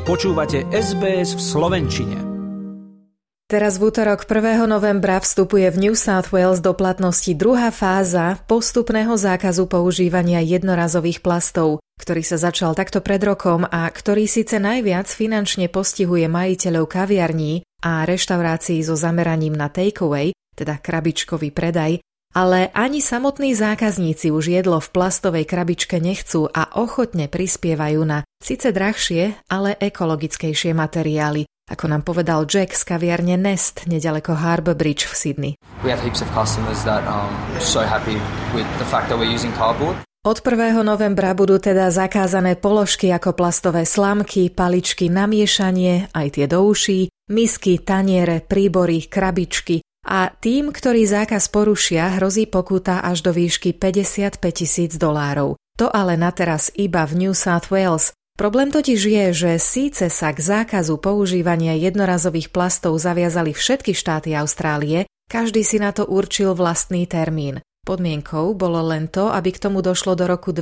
Počúvate SBS v slovenčine. Teraz v útorok 1. novembra vstupuje v New South Wales do platnosti druhá fáza postupného zákazu používania jednorazových plastov, ktorý sa začal takto pred rokom a ktorý síce najviac finančne postihuje majiteľov kaviarní a reštaurácií so zameraním na takeaway, teda krabičkový predaj, ale ani samotní zákazníci už jedlo v plastovej krabičke nechcú a ochotne prispievajú na síce drahšie, ale ekologickejšie materiály, ako nám povedal Jack z kaviarne Nest nedaleko Harbour Bridge v Sydney. We have heaps of customers that are so happy with the fact that we're using cardboard. Od 1. novembra budú teda zakázané položky ako plastové slamky, paličky na miešanie, aj tie do uší, misky, taniere, príbory, krabičky a tým, ktorí zákaz porušia, hrozí pokuta až do výšky $55,000. To ale na teraz iba v New South Wales. Problém totiž je, že síce sa k zákazu používania jednorazových plastov zaviazali všetky štáty Austrálie, každý si na to určil vlastný termín. Podmienkou bolo len to, aby k tomu došlo do roku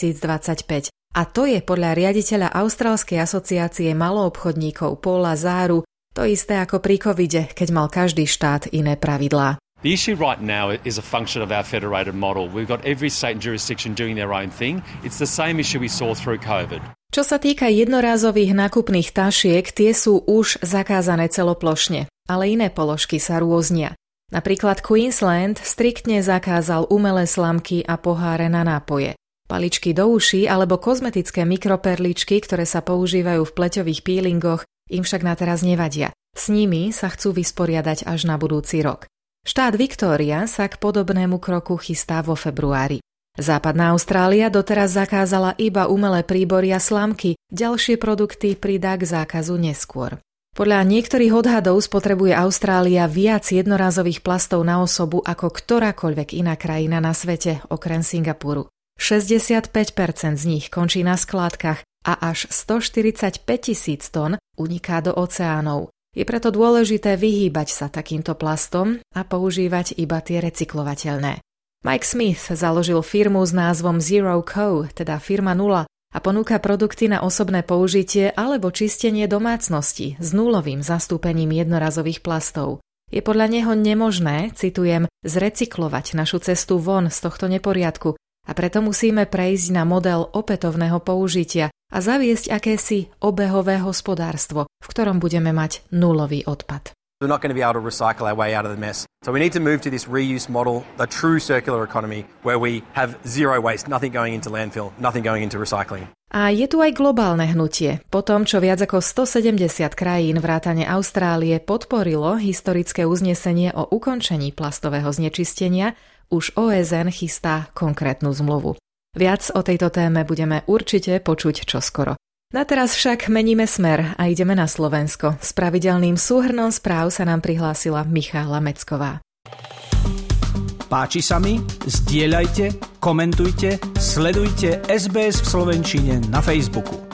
2025. A to je podľa riaditeľa Austrálskej asociácie maloobchodníkov Paula Záru to isté ako pri covide, keď mal každý štát iné pravidlá. The issue right now is a function of our federated model. We've got every state and jurisdiction doing their own thing. It's the same issue we saw through COVID. Čo sa týka jednorázových nákupných tašiek, tie sú už zakázané celoplošne, ale iné položky sa rôznia. Napríklad Queensland striktne zakázal umelé slamky a poháre na nápoje. Paličky do uší alebo kozmetické mikroperličky, ktoré sa používajú v pleťových peelingoch, im však na teraz nevadia. S nimi sa chcú vysporiadať až na budúci rok. Štát Victoria sa k podobnému kroku chystá vo februári. Západná Austrália doteraz zakázala iba umelé príbory a slamky, ďalšie produkty pridá k zákazu neskôr. Podľa niektorých odhadov spotrebuje Austrália viac jednorázových plastov na osobu ako ktorákoľvek iná krajina na svete, okrem Singapuru. 65% z nich končí na skládkach a až 145,000 tón uniká do oceánov. Je preto dôležité vyhýbať sa takýmto plastom a používať iba tie recyklovateľné. Mike Smith založil firmu s názvom Zero Co., teda firma 0, a ponúka produkty na osobné použitie alebo čistenie domácnosti s nulovým zastúpením jednorazových plastov. Je podľa neho nemožné, citujem, zrecyklovať našu cestu von z tohto neporiadku a preto musíme prejsť na model opätovného použitia a zaviesť akési obehové hospodárstvo, v ktorom budeme mať nulový odpad. We're not going to be able to recycle our way out of the mess. So we need to move to this reuse model, the true circular economy, where we have zero waste, nothing going into landfill, nothing going into recycling. A je tu aj globálne hnutie. Po tom, čo viac ako 170 krajín vrátane Austrálie podporilo historické uznesenie o ukončení plastového znečistenia, už OSN chystá konkrétnu zmluvu. Viac o tejto téme budeme určite počuť čoskoro. Na teraz však meníme smer a ideme na Slovensko. S pravidelným súhrnom správ sa nám prihlásila Michála Mecková. Páči sa mi? Zdieľajte, komentujte, sledujte SBS v slovenčine na Facebooku.